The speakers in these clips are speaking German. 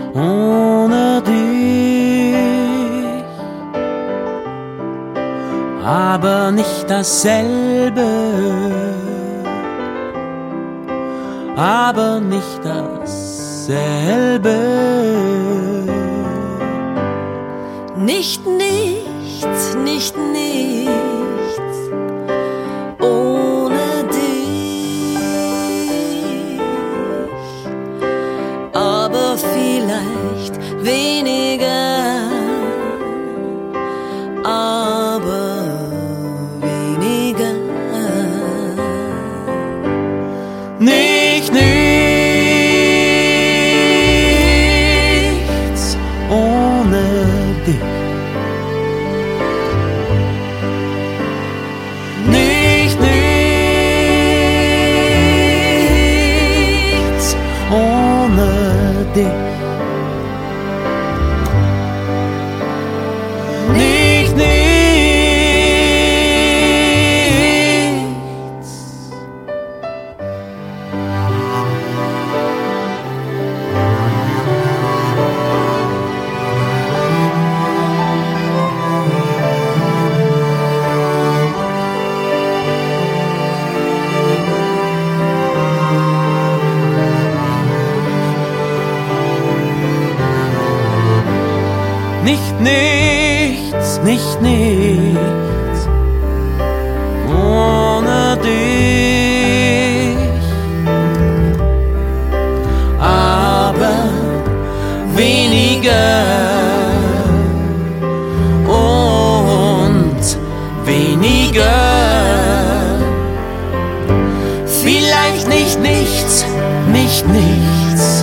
ohne dich, aber nicht dasselbe, aber nicht dasselbe. Nicht nichts, nicht nichts ohne dich, aber vielleicht weniger, aber weniger. Nicht nichts ohne dich. Nicht nichts ohne dich. Nicht nichts. Nicht nichts, nicht nichts ohne dich, aber weniger und weniger. Vielleicht nicht nichts, nicht nichts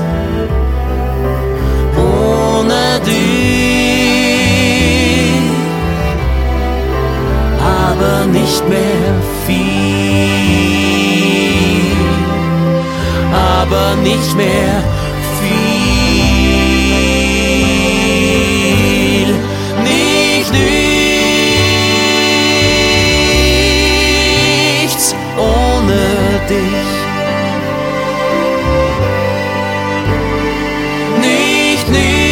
ohne dich, aber nicht mehr viel, aber nicht mehr viel. Nicht nichts ohne dich. Nicht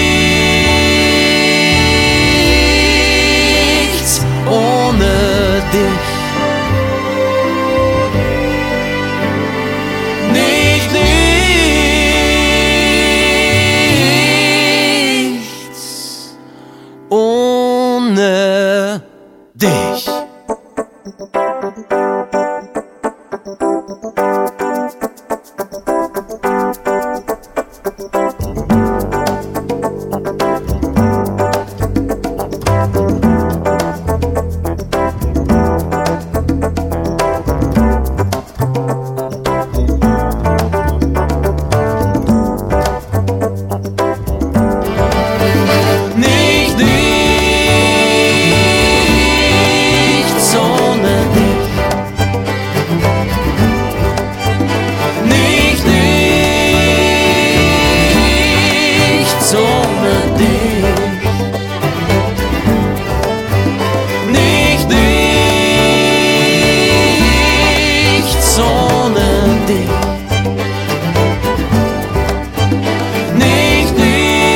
nichts ohne dich. Nicht nichts ohne dich. Nicht nichts ohne dich. Nicht nichts ohne dich. Nicht nichts ohne dich. Nicht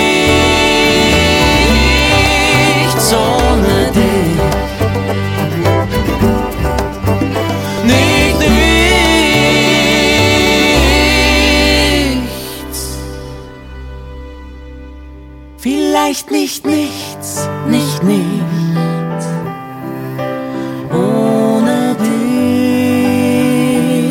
nichts ohne dich. Nicht nichts. Vielleicht nicht nichts, nicht nichts ohne dich,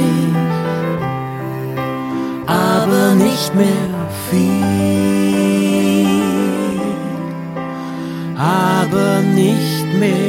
aber nicht mehr viel, aber nicht mehr